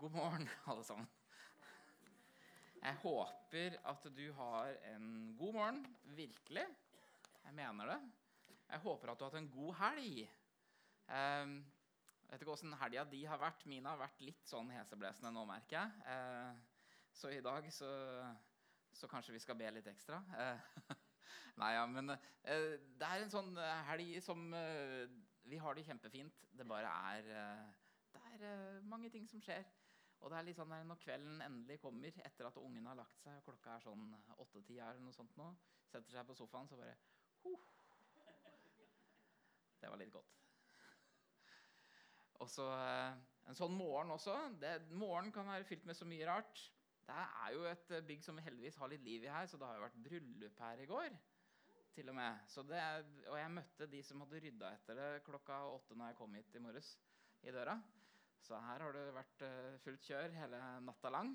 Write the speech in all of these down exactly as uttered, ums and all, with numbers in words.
God morgen, alle sammen. Jeg håper at du har en god morgen, virkelig. Jeg mener det. Jeg håper at du har hatt en god helg. Um, jeg vet ikke hvordan helga de har vært. Mine har vært litt sånn heseblesende nå, merker jeg. Uh, så i dag så, så kanskje vi skal be litt ekstra. Uh, Nei, ja, men uh, det er en sånn helg som uh, vi har det kjempefint. Det bare er, uh, det er uh, mange ting som skjer. Og det er litt sånn der når kvelden endelig kommer, etter at ungen har lagt seg, og klokka er sånn åtte-ti eller noe sånt nå, setter seg på sofaen, så bare, huh. Det var litt godt. Og så en sånn morgen også, det, morgen kan være fylt med så mye rart. Det er jo et bygg som vi heldigvis har litt liv i her, så det har jo vært bryllup her i går, til og med. Så det, og jeg møtte de som hadde ryddet etter det klokka åtte når jeg kom hit i morges i døra. Så her har det vært fullt kjør hele natta lang.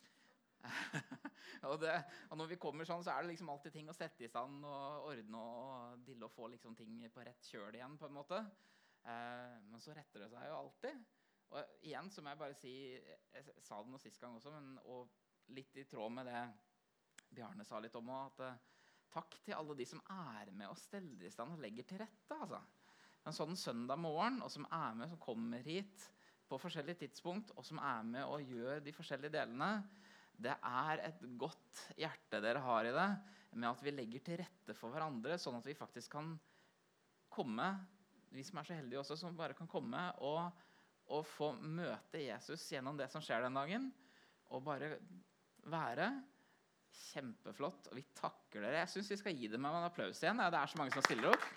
og, det, og når vi kommer sånn, så er det liksom alltid ting å sette i stand og ordne og dille og få liksom ting på rett kjøl igjen på en måte. Eh, men så retter det seg jo alltid. Og igjen så må jeg bare si, jeg sa det noe sist gang også, men, og litt i tråd med det Bjarne sa litt om, at uh, takk til alle de som er med og steller i stand og legger til rette, altså. En sånn søndag morgen, og som er med, som kommer hit på forskjellige tidspunkt, og som er med og gjør de forskjellige delene. Det er et godt hjerte dere har i det, med at vi legger til rette for hverandre, sånn at vi faktisk kan komme, vi som er så heldige også, som bare kan komme og, og få møte Jesus gjennom det som skjer den dagen, og bare være kjempeflott, og vi takker dere. Jeg synes vi skal gi dem en applaus igjen, det er så mange som stiller opp.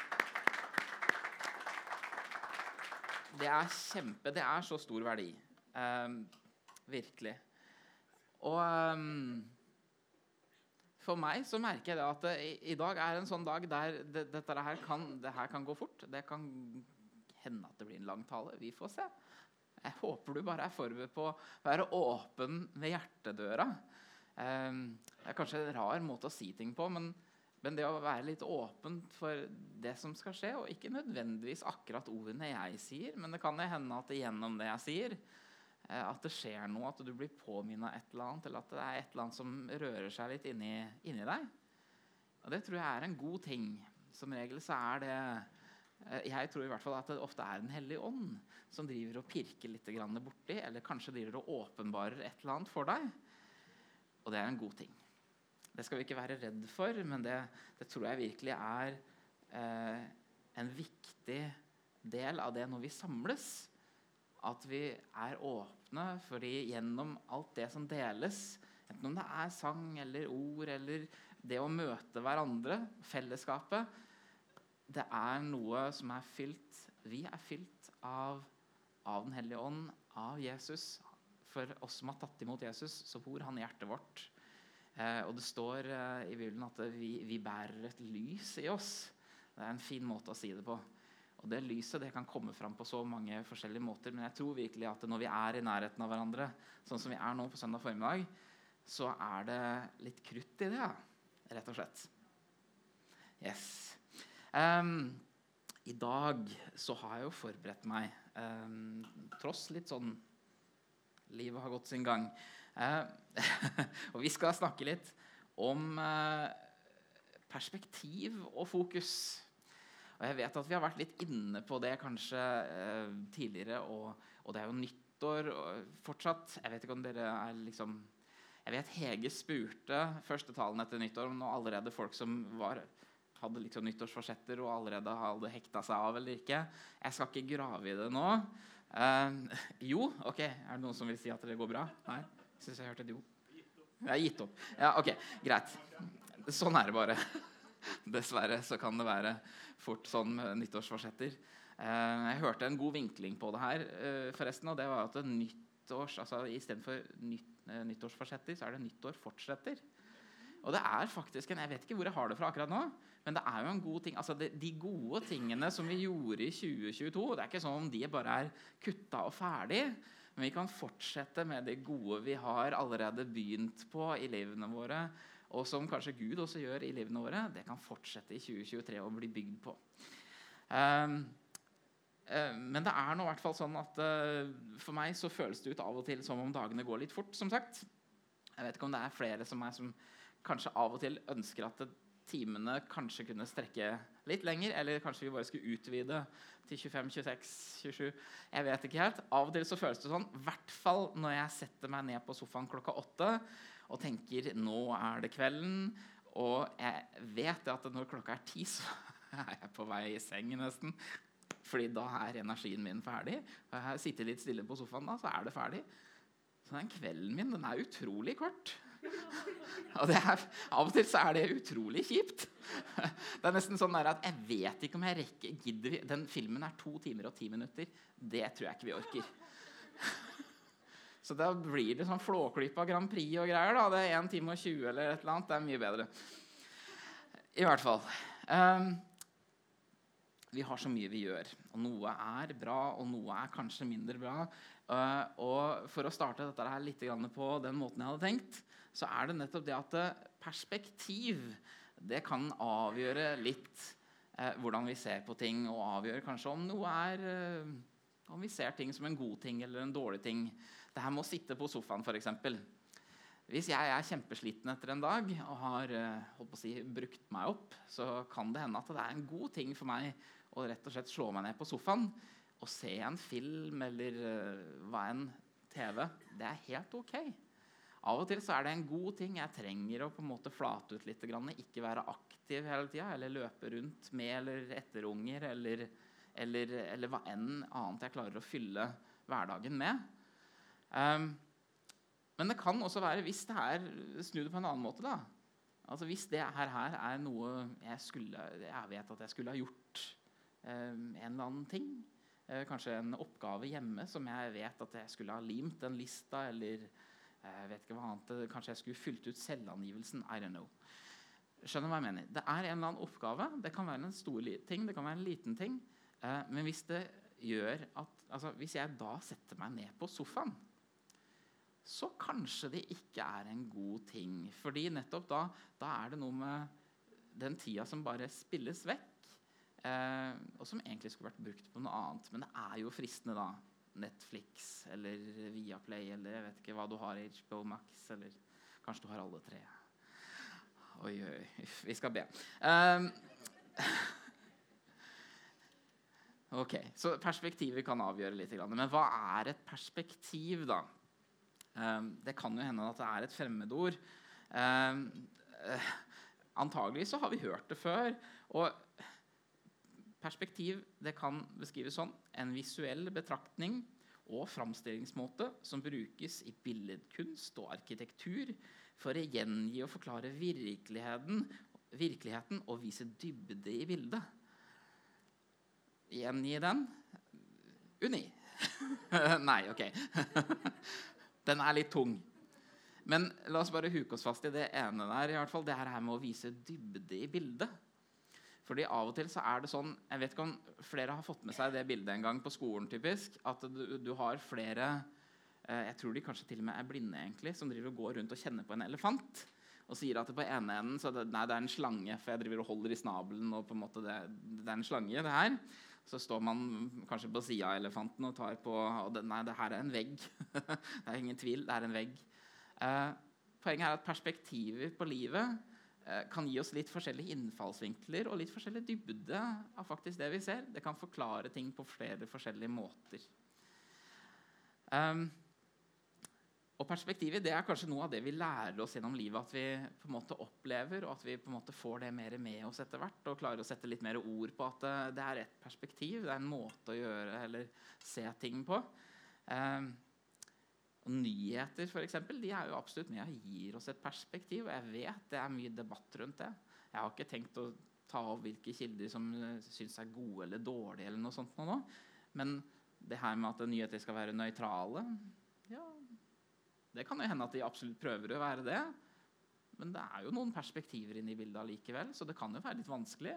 Det er kjempe, det er så stor verdi, um, virkelig. Og um, for meg så merker jeg det at det, i, i dag er en sånn dag der det, dette her kan, det her kan gå fort. Det kan hende at det blir en lang tale, vi får se. Jeg håper du bare er forberedt på å være åpen ved hjertedøra. Um, det er kanskje en rar måte å si ting på, men Men det å være litt åpen for det som skal skje, og ikke nødvendigvis akkurat ordene jeg sier, men det kan det hende at det gjennom det jeg sier, at det skjer noe, at du blir påminnet et eller annet, eller at det er et eller annet som rører seg litt inni, inni deg. Og det tror jeg er en god ting. Som regel så er det, jeg tror i hvert fall at det ofte er en hellig ånd som driver og pirker litt grann borti, eller kanskje driver og åpenbarer et eller annet for deg. Og det er en god ting. Det skal vi ikke være redd for, men det, det tror jeg virkelig er eh, en viktig del av det når vi samles. At vi er åpne, fordi gjennom alt det som deles, enten om det er sang eller ord, eller det å møte hverandre, fellesskapet, det er noe som er fylt, vi er fylt av, av den hellige ånd, av Jesus. For oss som har tatt imot Jesus, så bor han i hjertet vårt. Eh, og det står eh, i Bibelen at vi, vi bærer et lys i oss. Det er en fin måte å si det på. Og det lyset det kan komme fram på så mange forskjellige måter, men jeg tror virkelig at når vi er i nærheten av hverandre, sånn som vi er nå på søndag formiddag, så er det litt krutt i det, ja, rett og slett. Yes. Um, I dag så har jeg jo forberedt meg, um, tross litt sånn, livet har gått sin gang. Uh, og vi skal snakke litt om uh, perspektiv og fokus. Og jeg vet at vi har vært litt inne på det kanskje uh, tidligere, og, og det er jo nyttår og fortsatt. Jeg vet ikke om dere er liksom... Jeg vet Hege spurte første talen etter nyttår om allerede folk som var, hadde liksom nyttårsforsetter og allerede hadde hekta seg av eller ikke. Jeg skal ikke grave i det nå. Uh, jo, ok. Er det noen som vil si at det går bra? Nei? Jeg synes jeg hørte et jo. Jeg har gitt opp. Ja, ok, greit. Sånn er det bare. Dessverre så kan det være fort sånn med nyttårsforsetter. Uh, jeg hørte en god vinkling på det her, uh, forresten, og det var at det nyttårs, altså i stedet for nytt, uh, nyttårsforsetter, så er det nyttår fortsetter. Og det er faktisk en, jeg vet ikke hvor jeg har det fra akkurat nå, men det er jo en god ting. Altså det, de gode tingene som vi gjorde i tjue tjueto, det er ikke sånn om de bare er kuttet og ferdig, men vi kan fortsette med det gode vi har allerede begynt på i livene våre, og som kanskje Gud også gjør i livene våre. Det kan fortsette i tjue tjuetre og bli bygd på. Um, Uh, men det er nå I hvert fall sånn at uh, for meg så føles det ut av og til som om dagene går litt fort, som sagt. Jeg vet ikke om det er flere som meg som kanskje av og til ønsker at timene kanskje kunne strekke litt lenger, eller kanskje vi bare skulle utvide til tjuefem, tjueseks, tjuesju. Jeg vet ikke helt. Av og til så føles det sånn, I hvert fall når jeg setter meg ned på sofaen klokka åtte og tenker, nå er det kvelden, og jeg vet at når klokka er ti, så er jeg på vei I seng nesten. Fordi da er energien min ferdig. Og jeg sitter litt stille på sofaen da, så er det ferdig. Så den kvelden min, den er utrolig kort. Og det er, av og til så er det utrolig kjipt. Det er nesten sånn der at jeg vet ikke om jeg rekker, gidder vi. Den filmen er to timer og ti minutter. Det tror jeg ikke vi orker. Så da blir det sånn flåklypa Grand Prix og greier da. Det er en time og tjue eller et eller annet. Det er mye bedre. I hvert fall. Um, Vi har så mye vi gjør, og noe er bra, og noe er kanskje mindre bra. Uh, og for å starte dette her litt grann på den måten jeg hadde tenkt, så er det nettopp det at perspektiv, det kan avgjøre litt uh, hvordan vi ser på ting, og avgjøre kanskje om noe er, uh, om vi ser ting som en god ting eller en dårlig ting. Det her med å sitte på sofaen for eksempel. Hvis jeg er kjempesliten etter en dag og har uh, holdt på å si, brukt meg opp, så kan det hende at det er en god ting for meg og rett og slett slå meg ned på sofaen og se en film eller uh, hva en T V. Det er helt ok. Av og til så er det en god ting. Jeg trenger å på en måte flate ut litt, ikke være aktiv hele tiden, eller løpe rundt med eller etter unger, eller, eller, eller hva enn annet jeg klarer å fylle hverdagen med. Um, men det kan også være, hvis det er, snu det på en annen måte da. Altså hvis det her, her er noe jeg, skulle, jeg vet at jeg skulle ha gjort, Um, en eller annen ting, uh, kanskje en oppgave hjemme som jeg vet at jeg skulle ha limt den lista, eller uh, jeg vet ikke hva annet, kanskje jeg skulle fylt ut selvangivelsen, I don't know. Skjønner hva jeg mener? Det er en eller annen oppgave, det kan være en stor ting, det kan være en liten ting, uh, men hvis det gjør at, altså hvis jeg da setter meg ned på sofaen, så kanskje det ikke er en god ting, fordi nettopp da, da er det noe med den tida som bare spilles vekk, Eh, og som egentlig skulle vært brukt på noe annet. Men det er jo fristende da. Netflix, eller Viaplay, eller jeg vet ikke hva du har, H B O Max, eller kanskje du har alle tre. Oi, oi, vi skal be. Um, ok, så perspektivet kan avgjøre litt. Men hva er et perspektiv da? Um, det kan jo hende at det er et fremmedord. Um, uh, antagelig så har vi hørt det før, og perspektiv, det kan beskrives sånn, en visuell betraktning og framstillingsmåte som brukes I billedkunst og arkitektur for å gjengi og forklare virkeligheten, virkeligheten og vise dybde I bildet. Gjengi den? Uni. Nei, ok. Den er litt tung. Men la oss bare huke oss fast I det ene der, I hvert fall det her med å vise dybde I bildet. Fordi av og til så er det sånn, jeg vet ikke om flere har fått med seg det bildet en gang på skolen typisk, at du, du har flere, eh, jeg tror de kanskje til og med er blinde egentlig, som driver og går rundt og kjenner på en elefant, og sier at det på ene enden, så det, nei, det er en slange, for jeg driver og holder I snabelen, og på en måte det, det er en slange det her. Så står man kanskje på siden av elefanten og tar på, og det, nei, det her er en vegg. Det er ingen tvil, det er en vegg. Eh, poenget er at perspektiver på livet kan gi oss litt forskjellige innfallsvinkler og litt forskjellig dybde av faktisk det vi ser. Det kan forklare ting på flere forskjellige måter. Um, og perspektivet, det er kanskje noe av det vi lærer oss gjennom livet, at vi på en måte opplever, og at vi på en måte får det mer med oss etter hvert, og klarer å sette litt mer ord på at det er et perspektiv, det er en måte å gjøre eller se ting på. Um, Og nyheter for eksempel, de er jo absolutt med og gir oss et perspektiv, og jeg vet det er mye debatt rundt det. Jeg har ikke tenkt å ta av hvilke kilder som synes er gode eller dårlige eller noe sånt nå, men det her med at nyheter skal være nøytrale, ja, det kan jo hende at de absolutt prøver å være det, men det er jo noen perspektiver inne I bildet likevel, så det kan jo være litt vanskelig.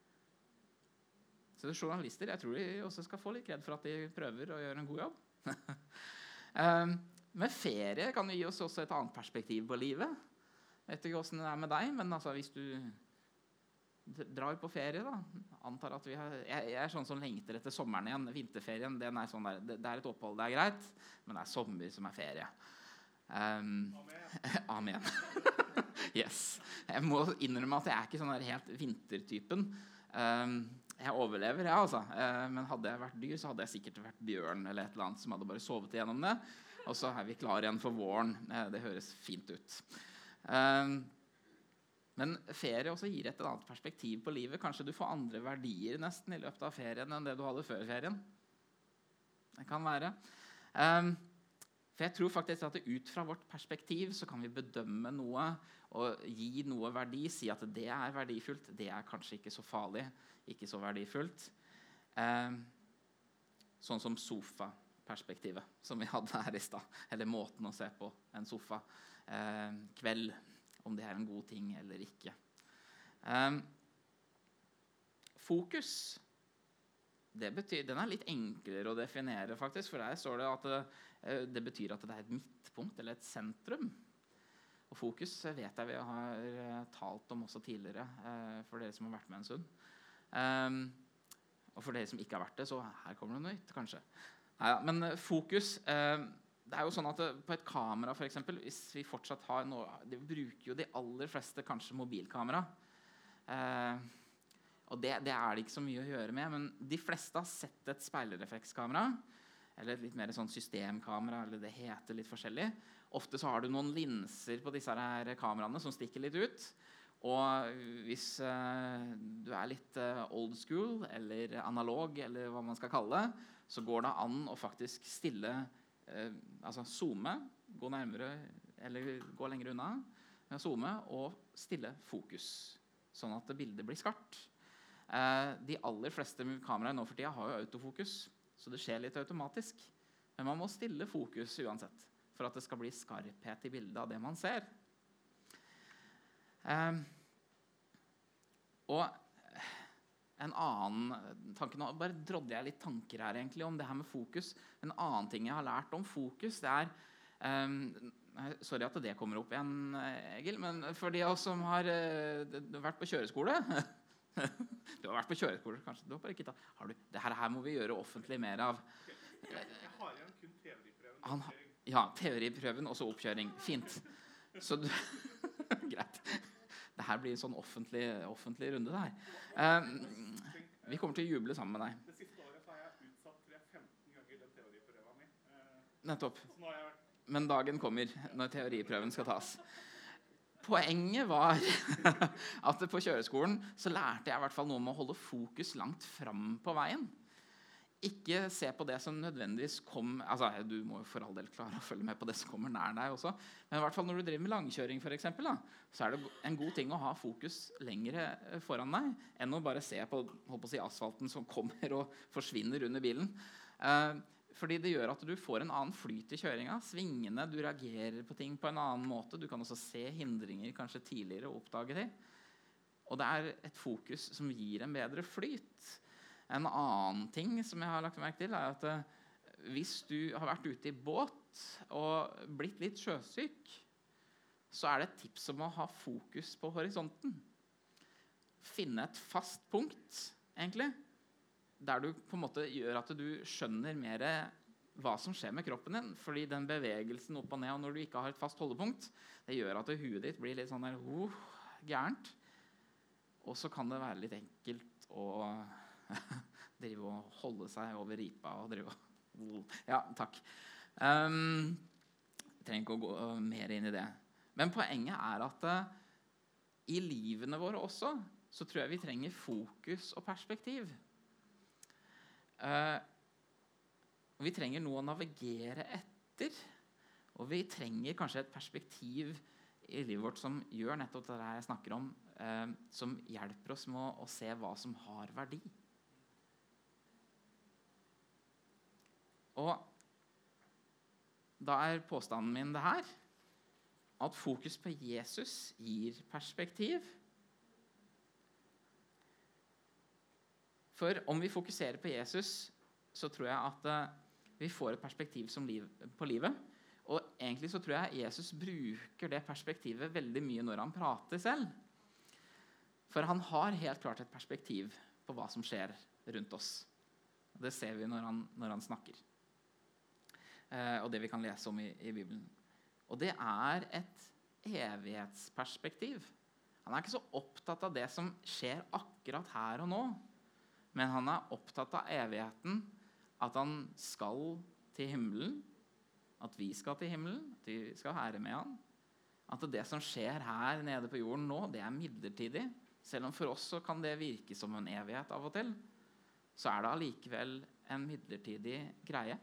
Så journalister, jeg tror de også skal få litt kred for at de prøver å gjøre en god jobb. Um, med ferie kan du gi oss også et annet perspektiv på livet. Jeg vet ikke hvordan det er med deg, men altså hvis du drar på ferie da. Antar at vi har, jeg, jeg er sånn som lengter etter sommeren igjen. Vinterferien, den er sånn der, det, det er et opphold, det er greit, men det er sommer som er ferie. Um, amen. Amen. Yes. Jeg må innrømme at jeg er ikke sånn der helt vintertypen. Um, jeg overlever, ja, altså. Uh, men hadde jeg vært dyr, så hadde jeg sikkert vært bjørn eller et eller annet som hadde bare sovet igjennom det. Og så er vi klare igjen for våren. Uh, det høres fint ut. Um, Men ferie også gir et annet perspektiv på livet. Kanskje du får andre verdier nesten i løpet av ferien enn det du hadde før ferien. Det kan være. Um, for jeg tror faktisk at ut fra vårt perspektiv så kan vi bedømme noe og gi noe verdi. Si at det er verdifullt, det er kanskje ikke så farlig, ikke så verdifullt. Um, sånn som sofaperspektivet som vi hadde her i stad. Eller måten å se på en sofa. Um, kveld. Om det er en god ting eller ikke. Um, fokus, det betyr, den er litt enklere å definere faktisk, for der står det at det, det betyr at det er et midtpunkt eller et sentrum. Og fokus vet jeg vi har talt om også tidligere, for dere som har vært med en stund. Um, og for dere som ikke har vært det, så her kommer det noe nytt, kanskje. Neida, men fokus... Um, Det er jo sånn at på et kamera, for eksempel, hvis vi fortsatt har noe, de bruker jo de aller fleste kanskje mobilkamera. Eh, og det, det er det ikke så mye å gjøre med, men de fleste har sett et speilreflekskamera, eller et litt mer sånn systemkamera, eller det heter litt forskjellig. Ofte så har du noen linser på disse her kameraene som stikker litt ut. Og hvis eh, du er litt eh, old school, eller analog, eller hva man skal kalle det, så går det an å faktisk stille Eh, altså zoome, gå nærmere eller gå lenger unna, zoome og stille fokus, sånn at bildet blir skarpt. Eh, de aller fleste kameraer nå for tida har jo autofokus, så det skjer litt automatisk. Men man må stille fokus uansett, for at det skal bli skarphet i bildet av det man ser. Eh, og En annen tanke, nå bare drodde jeg litt tanker her egentlig om det her med fokus. En annen ting jeg har lært om fokus, det er um, sorry at det kommer opp igjen, Egil, men for de av oss som har uh, vært på kjøreskole du har vært på kjøreskole, kanskje du har bare ikke tatt, har du, det her, her må vi gjøre offentlig mer av. Jeg, jeg har igjen kun teoriprøven. Han, ja, teoriprøven og så oppkjøring. Fint. Så du, greit. Det her blir en sånn offentlig, offentlig runde der. Um, vi kommer til å juble sammen med deg. Det siste året har jeg utsatt tror jeg, femten ganger den teoriprøven min. Uh, Nettopp. Så nå har jeg vært... Men dagen kommer når teoriprøven skal tas. Poenget var at på kjøreskolen så lærte jeg i hvert fall noe om å holde fokus langt fram på veien. Ikke se på det som nødvendigvis kom, altså du må jo for all del klare å følge med på det som kommer nær deg også, men i hvert fall når du driver med langkjøring for eksempel, da, så er det en god ting å ha fokus lengre foran deg, enn å bare se på, holdt på å si, asfalten som kommer og forsvinner under bilen. Eh, fordi det gjør at du får en annen flyt i kjøringa, svingende, du reagerer på ting på en annen måte, du kan også se hindringer kanskje tidligere og oppdage de. Og det er et fokus som gir en bedre flyt. En annen ting som jeg har lagt merke til, er at uh, hvis du har vært ute i båt og blitt litt sjøsyk, så er det et tips om å ha fokus på horisonten. Finne et fast punkt, egentlig, der du på en måte gjør at du skjønner mer hva som skjer med kroppen din, fordi den bevegelsen opp og ned, og når du ikke har et fast holdepunkt, det gjør at huet ditt blir litt sånn der, uh, gærent. Og så kan det være litt enkelt å drive og holde seg over ripa og drive og... Ja, takk. Um, jeg trenger ikke å gå mer inn i det. Men poenget er at uh, i livene våre også, så tror jeg vi trenger fokus og perspektiv. Uh, vi trenger noe å navigere etter, og vi trenger kanskje et perspektiv i livet vårt som gjør nettopp det jeg snakker om, uh, som hjelper oss med å, å se hva som har verdi. Og da er påstanden min det her, at fokus på Jesus gir perspektiv. For om vi fokuserer på Jesus, så tror jeg at uh, vi får et perspektiv som liv, på livet. Og egentlig så tror jeg Jesus bruker det perspektivet veldig mye når han prater selv. For han har helt klart et perspektiv på hva som skjer rundt oss. Det ser vi når han, når han snakker. Eh, og det vi kan lese om i, i Bibelen. Og det er et evighetsperspektiv. Han er ikke så opptatt av det som skjer akkurat her og nå. Men han er opptatt av evigheten, at han skal til himmelen, at vi skal til himmelen, at vi skal være med han. At det som skjer her nede på jorden nå, det er midlertidig. Selv om for oss så kan det virke som en evighet av og til, så er det allikevel en midlertidig greie.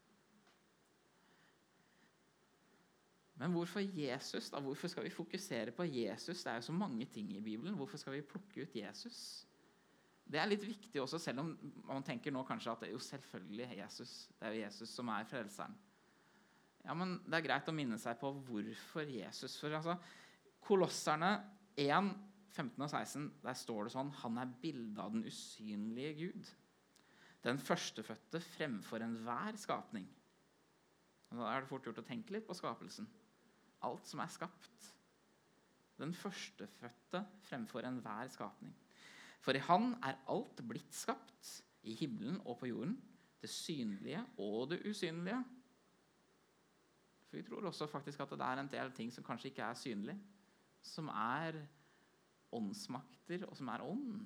Men hvorfor Jesus da? Hvorfor skal vi fokusere på Jesus? Det er jo så mange ting i Bibelen. Hvorfor skal vi plukke ut Jesus? Det er litt viktig også, selv om man tenker nå kanskje at det er jo selvfølgelig Jesus. Det er jo Jesus som er frelseren. Ja, men det er greit å minne seg på hvorfor Jesus. For altså, Kolosserne en, femten og seksten, der står det sånn: han er bildet av den usynlige Gud, den førstefødte fremfor enhver skapning. Og da er det fort gjort å tenke litt på skapelsen. Alt som er skapt. Den førstefødte fremfor enhver skapning. For i han er alt blitt skapt, i himmelen og på jorden, det synlige og det usynlige. For vi tror også faktisk at det er en del ting som kanskje ikke er synlig, som er åndsmakter og som er ånd.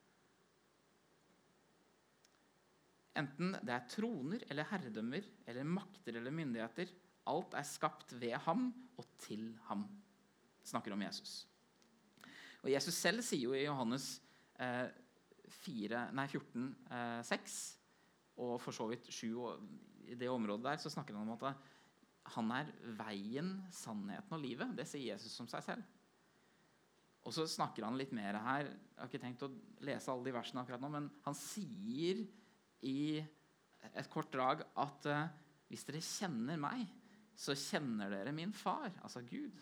Enten det er troner eller herredømmer eller makter eller myndigheter, alt er skapt ved ham og til ham. Snakker om Jesus. Og Jesus selv sier jo i Johannes eh, fire, nei, fjorten, eh, seks, og for så vidt sju, og i det området der, så snakker han om at han er veien, sannheten og livet. Det sier Jesus som seg selv. Og så snakker han litt mer her. Jeg har ikke tenkt å lese alle de versene akkurat nå, men han sier i et kort drag at uh, hvis dere kjenner meg, så kjenner dere min far, altså Gud.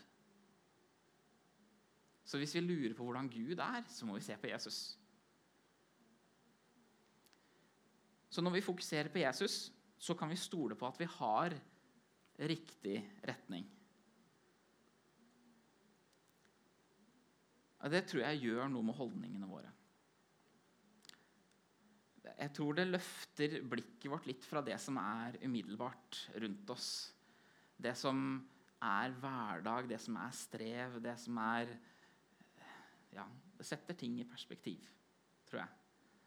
Så hvis vi lurer på hvordan Gud er, så må vi se på Jesus. Så når vi fokuserer på Jesus, så kan vi stole på at vi har riktig retning. Og det tror jeg gjør noe med holdningene våre. Jeg tror det løfter blikket vårt litt fra det som er umiddelbart rundt oss. Det som er hverdag, det som er strev, det som er... Ja, det setter ting i perspektiv, tror jeg.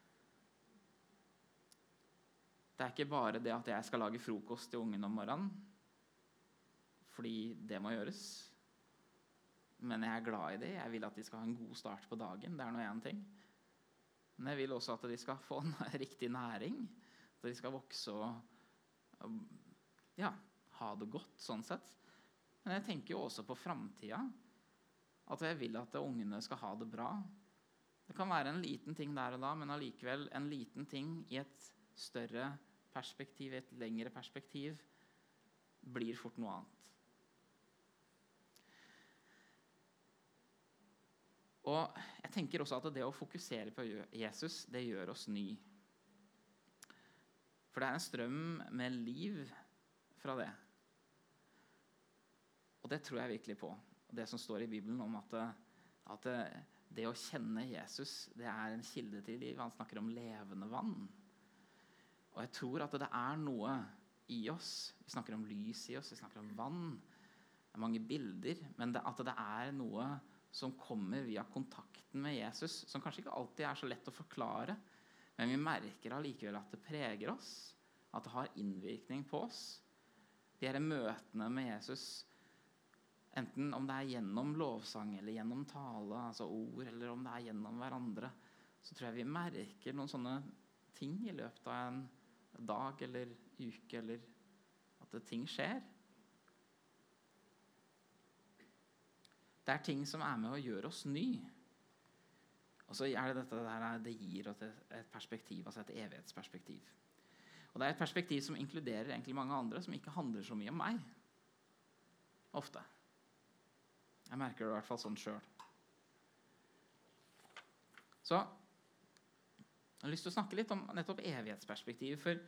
Det er ikke bare det at jeg skal lage frokost til ungen om morgenen, fordi det må gjøres. Men jeg er glad i det. Jeg vil at de skal ha en god start på dagen. Det er noe en ting. Men jeg vil også at de skal få en riktig næring. At de skal vokse og ja, ha det godt, sånn sett. Men jeg tenker jo også på fremtiden. At jeg vil at ungene skal ha det bra. Det kan være en liten ting der og da, men allikevel en liten ting i et større perspektiv, et lengre perspektiv, blir fort noe annet. Og jeg tenker også at det å fokusere på Jesus, det gjør oss ny. For det er en strøm med liv fra det. Og det tror jeg virkelig på. Det som står i Bibelen om at, at det å kjenne Jesus, det er en kilde til liv. Han snakker om levende vann. Og jeg tror at det er noe i oss. Vi snakker om lys i oss, vi snakker om vann. Det er mange bilder, men det, at det er noe som kommer via kontakten med Jesus, som kanskje ikke alltid er så lett å forklare, men vi merker allikevel at det preger oss, at det har innvirkning på oss. De her møtene med Jesus, enten om det er gjennom lovsang eller gjennom tale, altså ord, eller om det er gjennom hverandre, så tror jeg vi merker noen sånne ting i løpet av en dag eller uke, eller at det, ting skjer. Det er ting som er med å gjøre oss ny. Og så er det dette der, det gir oss et perspektiv, altså et evighetsperspektiv. Og det er et perspektiv som inkluderer egentlig mange andre, som ikke handler så mye om meg. Ofte. Jeg merker det i hvert fall sånn selv. Så, jeg har lyst til å snakke litt om nettopp evighetsperspektiv, for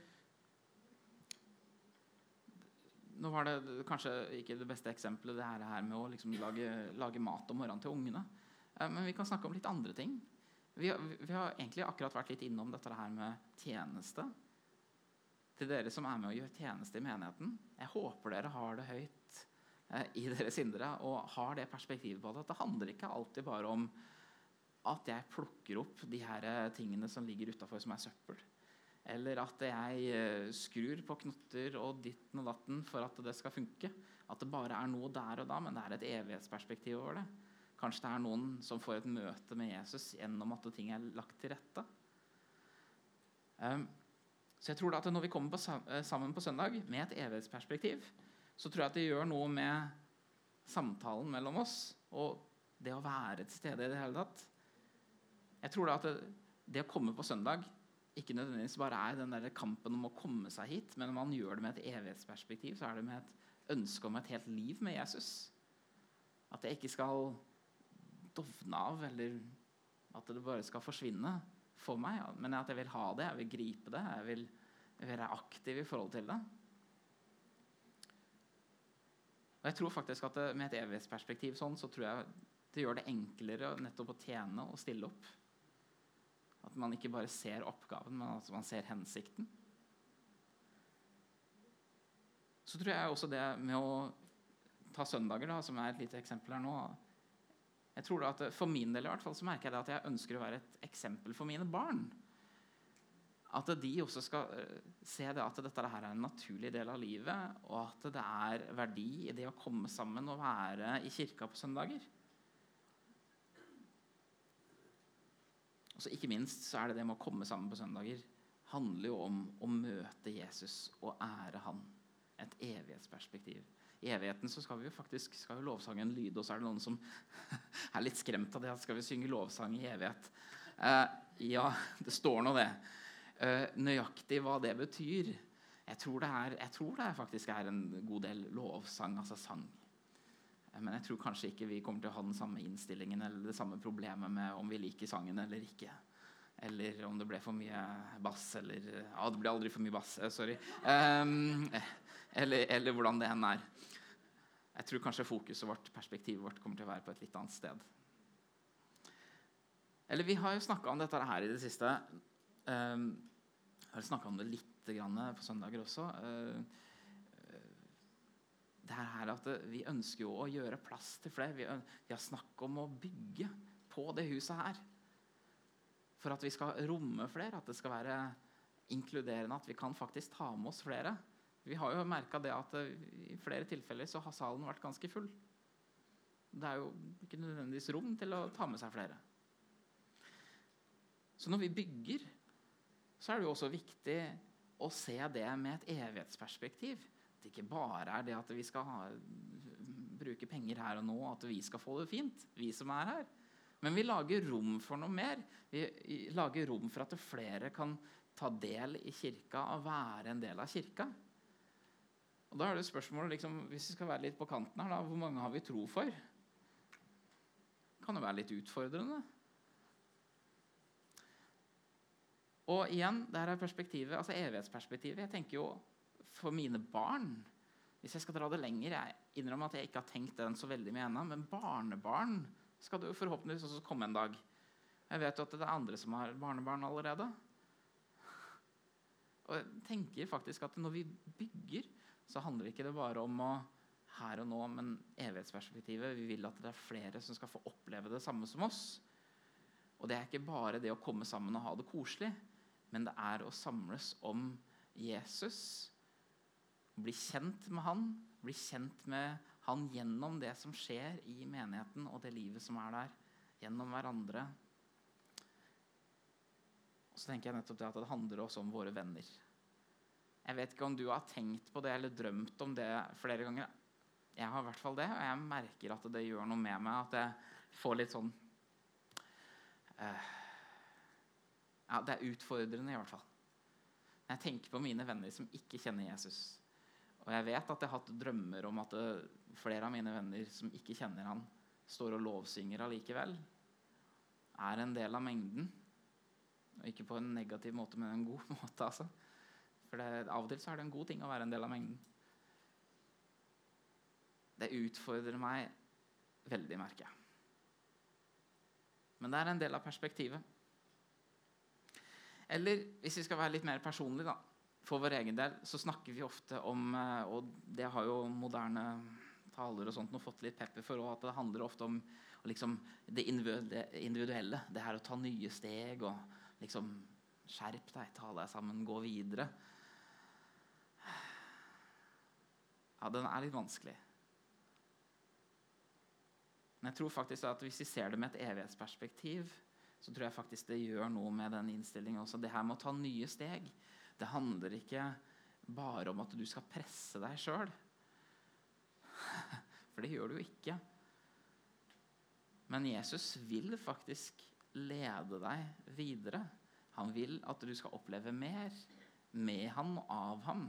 nå var det kanskje ikke det beste eksempelet det her med å liksom lage, lage mat om morgenen til ungene. Eh, men vi kan snakke om litt andre ting. Vi har, vi har egentlig akkurat vært litt innom dette her med tjeneste. Til dere som er med og gjør tjeneste i menigheten, jeg håper dere har det høyt eh, i deres indre og har det perspektivet på det. At det handler ikke alltid bare om at jeg plukker opp de her tingene som ligger utenfor som er søppel. Eller at jeg eh, skrur på knotter og ditten og datten for at det skal funke. At det bare er noe der og da, men det er et evighetsperspektiv over det. Kanskje det er noen som får et møte med Jesus gjennom at ting er lagt til rette. Um, så jeg tror da at når vi kommer på, sammen på søndag med et evighetsperspektiv, så tror jeg at det gjør noe med samtalen mellom oss og det å være til stede i det hele tatt. Jeg tror da at det, det å komme på søndag ikke nødvendigvis bare er den der kampen om å komme seg hit, men når man gjør det med et evighetsperspektiv, så er det med et ønske om et helt liv med Jesus. At jeg ikke skal dovne av, eller at det bare skal forsvinne for meg, men at jeg vil ha det, jeg vil gripe det, jeg vil være aktiv i forhold til det. Og jeg tror faktisk at det, med et evighetsperspektiv sånn, så tror jeg det gjør det enklere nettopp å tjene og stille opp. At man ikke bare ser oppgaven, men at man ser hensikten. Så tror jeg også det med å ta søndager, da, som er et lite eksempel her nå. Jeg tror da at For min del i hvert fall så merker jeg da at jeg ønsker å være et eksempel for mine barn. At de også skal se det at dette her er en naturlig del av livet, og at det er verdi i det å komme sammen og være i kirka på søndager. Og så ikke minst så er det det med å komme sammen på søndager handler jo om å møte Jesus og ære han. Et evighetsperspektiv. I evigheten så skal vi jo faktisk skal jo lovsangen lyde, og så er det noen som er litt skremt av det at skal vi synge lovsang i evighet. Eh, ja, det står nå det. Eh, nøyaktig hva det betyr. Jeg tror det, er, jeg tror det faktisk er en god del lovsang, altså sang. Eh, men jeg tror kanskje ikke vi kommer til å ha den samme innstillingen eller det samme problemet med om vi liker sangen eller ikke. Eller om det ble for mye bass, eller ja, det ble aldri for mye bass, eh, sorry. Eh, eller, eller hvordan det enn er. Jeg tror kanskje fokuset vårt, perspektivet vårt kommer til å være på et litt annet sted. Eller vi har jo snakket om dette her i det siste. Um, jeg har snakket om det litt grann på søndager også. Uh, det her at vi ønsker jo å gjøre plass til flere. Vi, vi har snakket om å bygge på det huset her. For at vi skal romme flere, at det skal være inkluderende, at vi kan faktisk ta med oss flere. Vi har jo merket det at i flere tilfeller så har salen vært ganske full. Det er jo ikke nødvendigvis rom til å ta med seg flere. Så når vi bygger, så er det jo også viktig å se det med et evighetsperspektiv. Det ikke bare er det at vi skal ha, bruke penger her og nå, at vi skal få det fint, vi som er her. Men vi lager rom for noe mer. Vi lager rom for at flere kan ta del i kirka og være en del av kirka. Og da er det spørsmålet, liksom, hvis vi skal være litt på kanten her, da, hvor mange har vi tro for? Det kan jo være litt utfordrende. Og igjen, der er perspektivet, altså evighetsperspektivet. Jeg tenker jo for mine barn, hvis jeg skal dra det lenger, jeg innrømmer at jeg ikke har tenkt den så veldig mye ennå, men barnebarn skal det jo forhåpentligvis også komme en dag. Jeg vet jo at det er andre som har barnebarn allerede. Og jeg tenker faktisk at når vi bygger, så handler ikke det bare om å her og nå, men evighetsperspektivet. Vi vil at det er flere som skal få oppleve det samme som oss. Og det er ikke bare det å komme sammen og ha det koselig, men det er å samles om Jesus, bli kjent med han, bli kjent med han gjennom det som skjer i menigheten og det livet som er der, gjennom hverandre. Og så tenker jeg nettopp det at det handler også om våre venner. Jeg vet ikke om du har tenkt på det eller drømt om det flere ganger. Jeg har i hvert fall det, og jeg merker at det gjør noe med meg, at jeg får litt sånn uh, ja, det er utfordrende i hvert fall. Jeg tenker på mine venner som ikke kjenner Jesus. Og jeg vet at jeg har hatt drømmer om at det, flere av mine venner som ikke kjenner han, står og lovsynger allikevel, er en del av mengden. Og ikke på en negativ måte, men en god måte, altså. For det, av og til så er det en god ting å være en del av mengden. Det utfordrer meg veldig, merker jeg. Men det er en del av perspektivet. Eller hvis vi skal være litt mer personlige da, for vår egen del, så snakker vi ofte om, og det har jo moderne taler og sånt nå fått litt pepper for, at det handler ofte om liksom, det individuelle, det her å ta nye steg, og liksom skjerp deg, ta deg sammen, gå videre. Ja, den er litt vanskelig. Men jeg tror faktisk at hvis vi ser det med et evighetsperspektiv, så tror jeg faktisk det gjør noe med den innstillingen også. Det her med å ta nye steg, det handler ikke bare om at du skal presse deg selv. For det gjør du jo ikke. Men Jesus vil faktisk lede deg videre. Han vil at du skal oppleve mer med han og av ham.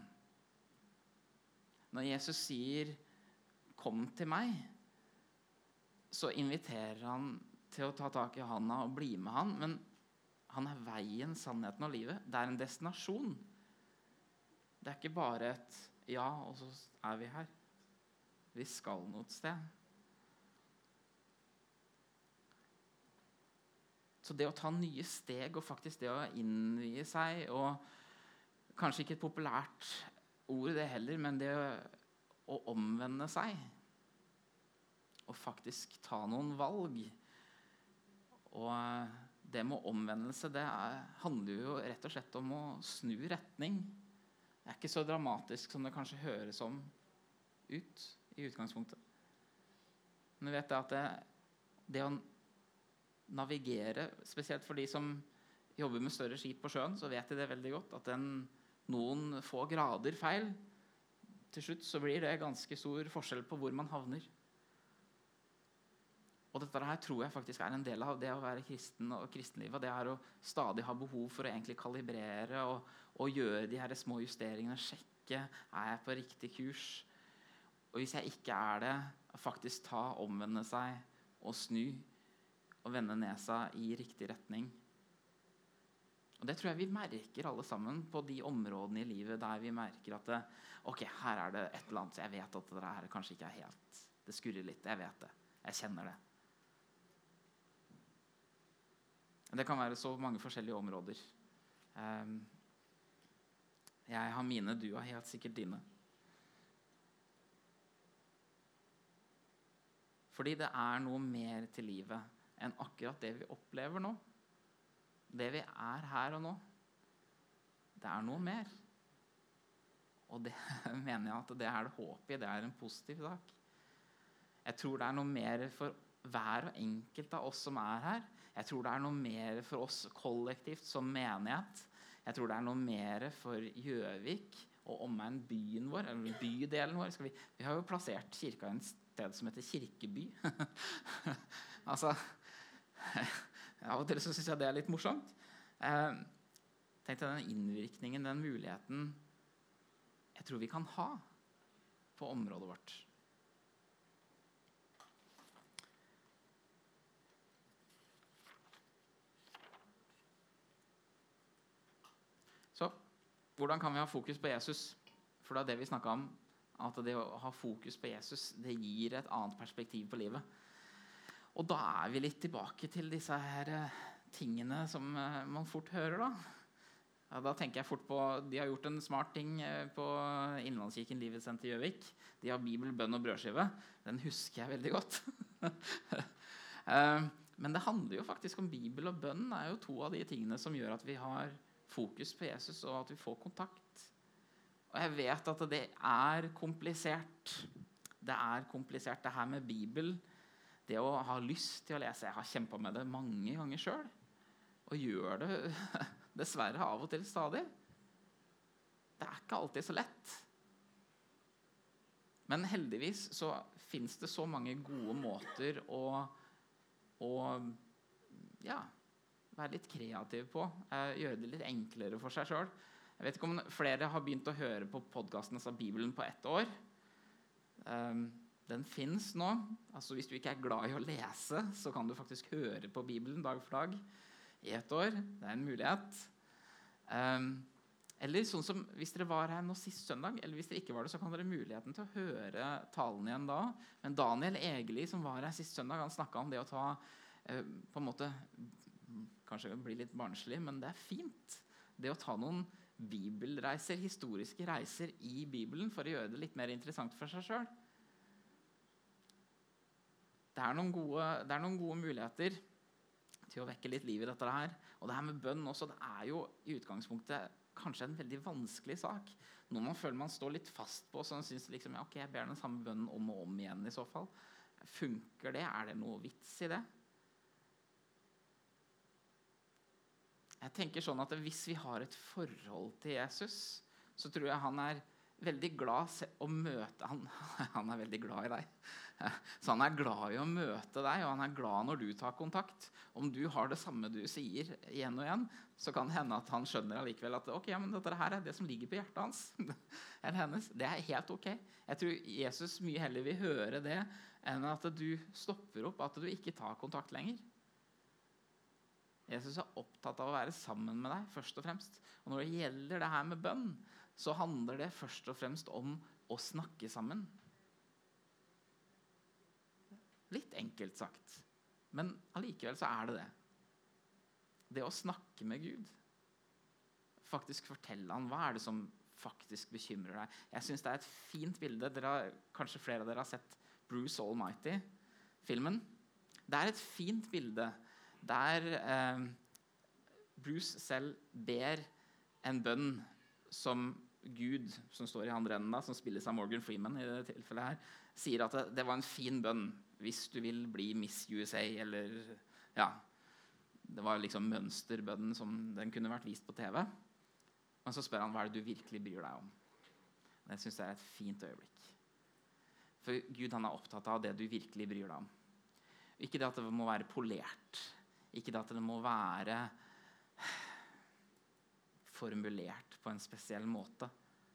Når Jesus sier, kom til meg, så inviterer han til å ta tak i handa og bli med han, men han er veien, sannheten og livet. Det er en destinasjon. Det er ikke bare et ja, og så er vi her. Vi skal noe sted. Så det å ta nye steg, og faktisk det å innvie seg, og kanskje ikke et populært ord det heller, men det å omvende seg, og faktisk ta noen valg. Og det med omvendelse, det er, handler jo rett og slett om å snu retning. Det er ikke så dramatisk som det kanskje høres om ut i utgangspunktet. Men vi vet det at det, det å navigere, spesielt for de som jobber med større skip på sjøen, så vet de det veldig godt, at den, noen få grader feil, til slutt så blir det ganske stor forskjell på hvor man havner. Og dette her tror jeg faktisk er en del av det å være kristen og kristenlivet. Det er å stadig ha behov for å egentlig kalibrere og, og gjøre de her små justeringene, sjekke, er jeg på riktig kurs? Og hvis jeg ikke er det, faktisk ta, omvende seg og snu og vende nesa i riktig retning. Og det tror jeg vi merker alle sammen på de områdene i livet der vi merker at det, ok, her er det et eller annet, jeg vet at det her kanskje ikke er helt, det skurrer litt, jeg vet det, jeg kjenner det. Det kan være så mange forskjellige områder. Um, jeg har mine, du har helt sikkert dine. Fordi det er noe mer til livet enn akkurat det vi opplever nå. Det vi er her og nå. Det er noe mer. Og det mener jeg at det er det håp i, det er en positiv sak. Jeg tror det er noe mer for hver og enkelt av oss som er her. Jeg tror det er noe mer for oss kollektivt som menighet. Jeg tror det er noe mer for Gjøvik og omegn byen vår, eller bydelen vår. Skal vi, vi har jo plassert kirka i en sted som heter Kirkeby. altså, av og til så synes jeg det er litt morsomt. Eh, tenk deg den innvirkningen, den muligheten jeg tror vi kan ha på området vårt. Så, hvordan kan vi ha fokus på Jesus? For det er det vi snakket om, at det å ha fokus på Jesus, det gir et annet perspektiv på livet. Og da er vi litt tilbake til disse her tingene som man fort hører da. Ja, da tenker jeg fort på, de har gjort en smart ting på Innlandskirken Livets Senter Gjøvik. De har Bibel, bønn og brødskive. Den husker jeg veldig godt. Men det handler jo faktisk om Bibel og bønn, er jo to av de tingene som gjør at vi har fokus på Jesus, og at vi får kontakt. Og jeg vet at det er komplisert. Det er komplisert, det her med Bibel. Det å ha lyst til å lese. Jeg har kjempet med det mange ganger selv. Og gjør det dessverre av og til stadig. Det er ikke alltid så lett. Men heldigvis så finnes det så mange gode måter å, å ja, være litt kreativ på, eh, gjøre det litt enklere for seg selv. Jeg vet ikke om flere har begynt å høre på podcasten av Bibelen på ett år. Um, den finnes nå. Altså hvis du ikke er glad i å lese, så kan du faktisk høre på Bibelen dag for dag i ett år. Det er en mulighet. Um, eller sånn som hvis dere var her nå sist søndag, eller hvis dere ikke var det, så kan dere muligheten til å høre talen igjen da. Men Daniel Egeli, som var her sist søndag, han snakket om det å ta eh, på en måte kanskje blir litt barnslig, men det er fint. Det å ta noen bibelreiser, historiske reiser i Bibelen for å gjøre det litt mer interessant for seg selv. Det er noen gode, det er noen gode muligheter til å vekke litt liv i dette her. Og det her med bønn også, det er jo i utgangspunktet kanskje en veldig vanskelig sak. Noe man føler man står litt fast på, så man synes liksom, ja, ok, jeg ber den samme bønnen om og om igjen i så fall. Funker det? Er det noe vits i det? Jeg tenker sånn at hvis vi har et forhold til Jesus, så tror jeg han er veldig glad å møte han, han er veldig glad i deg. Så han er glad i å møte deg, og han er glad når du tar kontakt. Om du har det samme du sier igjen og igjen, så kan det hende at han skjønner allikevel at ok, ja, men dette her er det som ligger på hjertet hans. Eller hennes. Det er helt ok. Jeg tror Jesus mye heller vil høre det enn at du stopper opp, at du ikke tar kontakt lenger. Jesus er opptatt av å være sammen med deg, først og fremst. Og når det gjelder det her med bønn, så handler det først og fremst om å snakke sammen. Litt enkelt sagt, men allikevel så er det det. Det å snakke med Gud, faktisk fortelle han hva er det som faktisk bekymrer deg. Jeg synes det er et fint bilde. Dere har, kanskje flere av dere har sett Bruce Almighty-filmen. Det er et fint bilde der eh, Bruce selv ber en bønn som Gud, som står i andre enden da, som spilles av Morgan Freeman i det tilfellet her, sier at det, det var en fin bønn hvis du vil bli Miss U S A, eller ja, det var liksom mønsterbønnen som den kunne vært vist på T V. Men så spør han, hva er det du virkelig bryr deg om? Det synes jeg er et fint øyeblikk. For Gud, han er opptatt av det du virkelig bryr deg om. Ikke det at det må være polert. Ikke det at det må være formulert på en spesiell måte.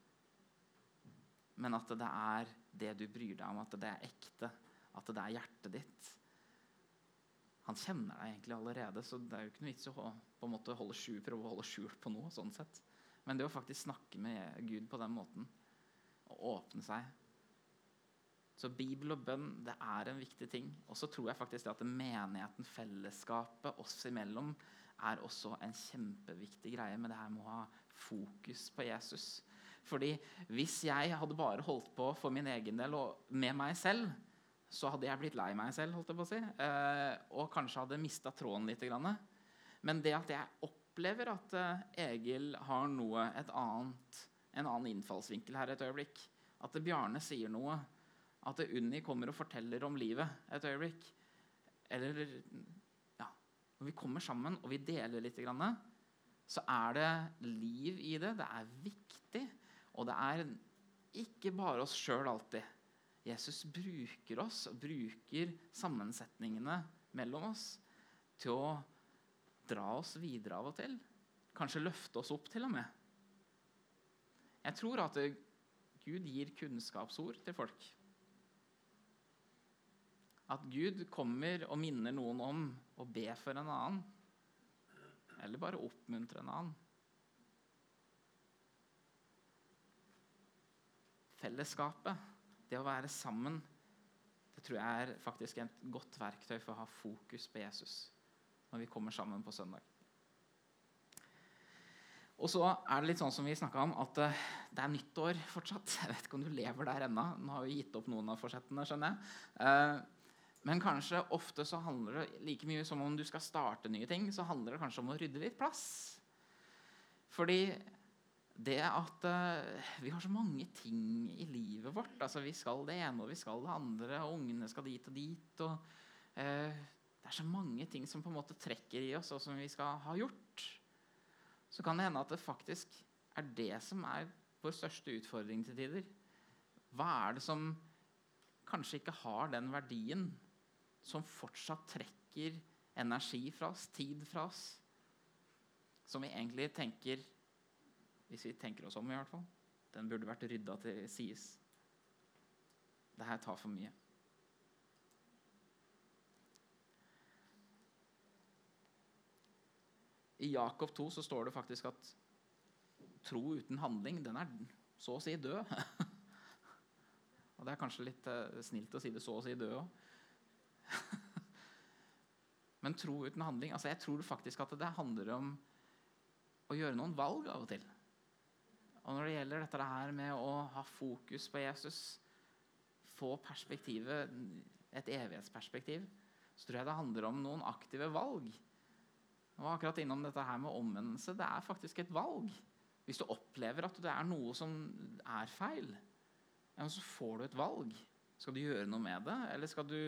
Men at det er det du bryr deg om, at det er ekte, at det er hjertet ditt. Han kjenner deg egentlig allerede, så det er jo ikke noe vits å på en måte holde skjul, prøve å holde skjul på noe, sånn sett. Men det å faktisk snakke med Gud på den måten, og åpne seg. Så Bibel og bønn, det er en viktig ting. Og så tror jeg faktisk at menigheten, fellesskapet oss imellom, er også en kjempeviktig greie med det her med å ha fokus på Jesus. Fordi hvis jeg hadde bare holdt på for min egen del og med meg selv, så hadde jeg blitt lei meg selv, holdt jeg på å si, eh, og kanskje hadde mistet tråden litt. Men det at jeg opplever at eh, Egil har noe, et annet, en annen innfallsvinkel her et øyeblikk, at Bjarne sier noe, at Unni kommer og forteller om livet et øyeblikk, eller ja, når vi kommer sammen og vi deler litt, så er det liv i det, det er viktig, og det er ikke bare oss selv alltid. Jesus bruker oss, og bruker sammensetningene mellom oss til å dra oss videre av og til. Kanskje løfte oss opp til og med. Jeg tror at Gud gir kunnskapsord til folk. At Gud kommer og minner noen om å be for en annen, eller bare oppmuntre en annen. Fellesskapet, det å være sammen, det tror jeg er faktisk et godt verktøy for å ha fokus på Jesus når vi kommer sammen på søndag. Og så er det litt sånn som vi snakket om, at uh, det er nytt år fortsatt. Jeg vet ikke om du lever der ennå. Nå har vi gitt opp noen av forsettene, skjønner jeg. Uh, men kanskje ofte så handler det like mye som om du skal starte nye ting, så handler det kanskje om å rydde litt plass. Fordi det at uh, vi har så mange ting i livet vårt, altså vi skal det ene og vi skal det andre, og ungene skal dit og dit, og uh, det er så mange ting som på en måte trekker i oss, og som vi skal ha gjort. Så kan det hende at det faktisk er det som er vår største utfordring til tider. Hva er det som kanskje ikke har den verdien, som fortsatt trekker energi fra oss, tid fra oss, som vi egentlig tenker, hvis vi tenker oss om i hvert fall, den burde vært ryddet til sies. Det her tar for mye. I Jakob to så står det faktisk at tro uten handling, den er så å si død. Og det er kanskje litt uh, snilt å si det så å si død også. Men tro uten handling, altså jeg tror faktisk at det handler om å gjøre noen valg av og til. Og når det gjelder dette her med å ha fokus på Jesus, få perspektivet, et evighetsperspektiv, så tror jeg det handler om noen aktive valg. Og akkurat innom dette her med omvendelse, det er faktisk et valg. Hvis du opplever at det er noe som er feil, ja, så får du et valg. Skal du gjøre noe med det, eller skal du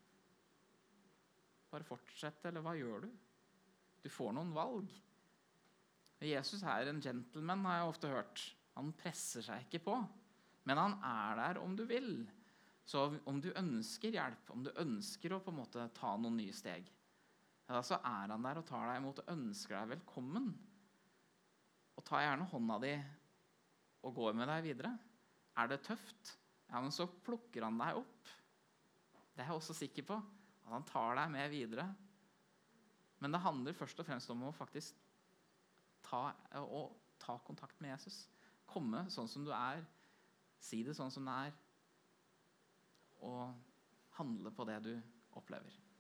bare fortsette, eller hva gjør du? Du får noen valg. Jesus er en gentleman, har jeg ofte hørt. Han presser seg ikke på, men han er der om du vil. Så om du ønsker hjelp, om du ønsker å på en måte ta noen nye steg, ja, så er han der og tar deg imot og ønsker deg velkommen. Og tar gjerne hånda di og går med deg videre. Er det tøft? Ja, men så plukker han deg opp. Det er jeg også sikker på. At han tar deg med videre. Men det handler først og fremst om å faktisk ta, å, ta kontakt med Jesus. Komme sånn som du er. Si det sånn som det er. Og handle på det du opplever.